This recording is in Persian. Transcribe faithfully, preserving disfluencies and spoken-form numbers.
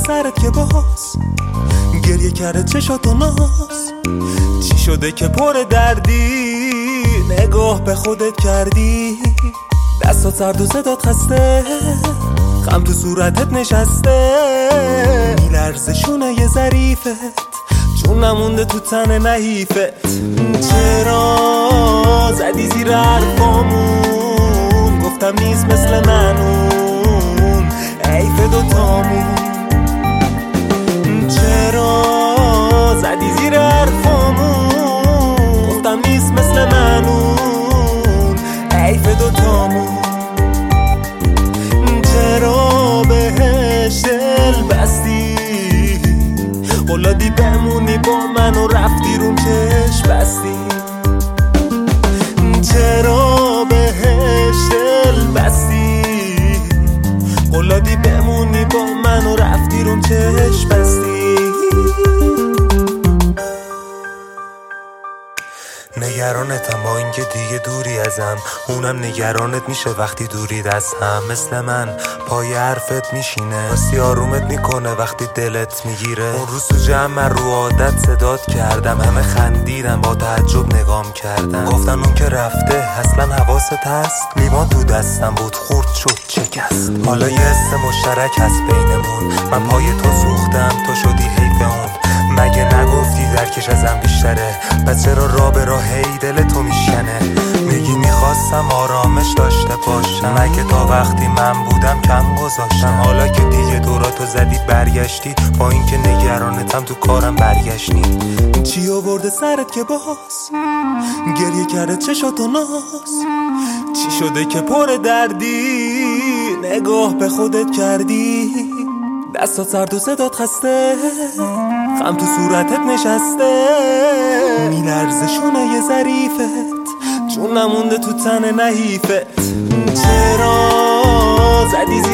سرت که باز گریه کرده چشات و ناز؟ چی شده که پر دردی نگاه به خودت کردی؟ دستات سرد و صدات خسته، غم تو صورتت نشسته، میلرزه شونه یه ظریفت چون نمونده تو تن نحیفت. چرا زدی زیر حرفامون؟ گفتم نیست مثل منون، حیف دوتامون. چرا زدی زیر حرفامون؟ گفتم نیست مثل منون، حیف دوتامون. چرا بهش دل بستی؟ قولادی بمونی با من و رفتی روم چشم بستی. چرا بهش دل بستی؟ قولادی بمونی با من و رفتی روم چشم بستی. نگرانتم با اینکه دیگه دوری ازم، اونم نگرانت میشه وقتی دورید از هم. مثل من پای حرفت میشینه، راستی آرومت میکنه وقتی دلت میگیره. اون روز تو جمع رو عادت صدات کردم، همه خندیدم با تعجب نگام کردم. گفتن اون که رفته اصلا حواست هست؟ لیوان تو دستم بود خورد شد شکست. حالا یه حس مشترک هست بینمون، من پای تو سوختم تو شدی حیف اون. مگه نگفتی درکش ازم بیشتره؟ پس چرا راه به راه هی دل تو میشکنه؟ میگی میخواستم آرامش داشته باشم، مگه تا وقتی من بودم کم گذاشتم؟ حالا که دیگه دوراتو زدی برگشتی، با اینکه نگرانتم تو کارم برگشتی. چی آورده سرت که باز گریه کرده چشات و ناز؟ چی شده که پر دردی نگاه به خودت کردی؟ دستات سرد و صدات خسته، غم تو صورتت نشسته، میلرزه شونه یه ظریفت چون نمونده تو تن نحیفت. چرا زدی